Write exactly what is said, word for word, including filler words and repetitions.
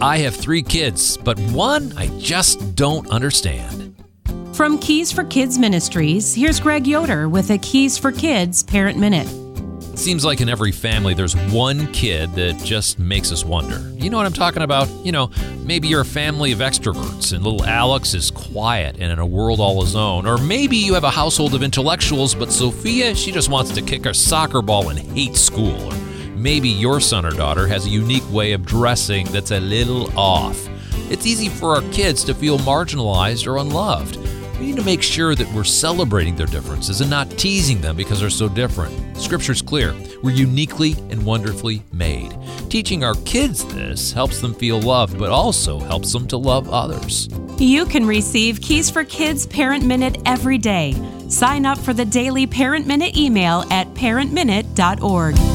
I have three kids, but one I just don't understand. From Keys for Kids Ministries, here's Greg Yoder with a Keys for Kids Parent Minute. It seems like in every family there's one kid that just makes us wonder. You know what I'm talking about? You know, maybe you're a family of extroverts and little Alex is quiet and in a world all his own. Or maybe you have a household of intellectuals, but Sophia, she just wants to kick a soccer ball and hate school. Or maybe your son or daughter has a unique way of dressing that's a little off. It's easy for our kids to feel marginalized or unloved. We need to make sure that we're celebrating their differences and not teasing them because they're so different. Scripture's clear. We're uniquely and wonderfully made. Teaching our kids this helps them feel loved, but also helps them to love others. You can receive Keys for Kids Parent Minute every day. Sign up for the daily Parent Minute email at parent minute dot org.